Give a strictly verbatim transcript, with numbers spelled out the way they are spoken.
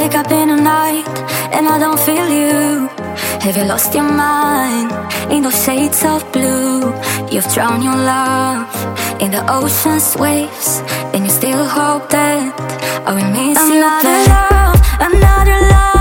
wake up in the night and I don't feel you. Have you lost your mind in those shades of blue? You've drowned your love in the ocean's waves, and you still hope that I will miss you. Another love, another love.